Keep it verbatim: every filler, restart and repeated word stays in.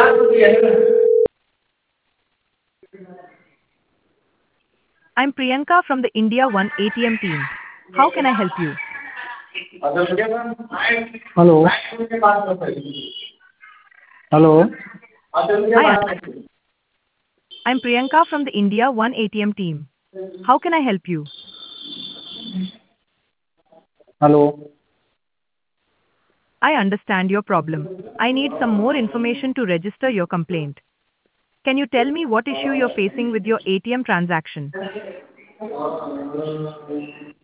I'm Priyanka from the India One A T M team. How can I help you? Hello. Hello. Hi, I'm Priyanka from the India One A T M team. How can I help you? Hello. I understand your problem. I need some more information to register your complaint. Can you tell me what issue you're facing with your A T M transaction?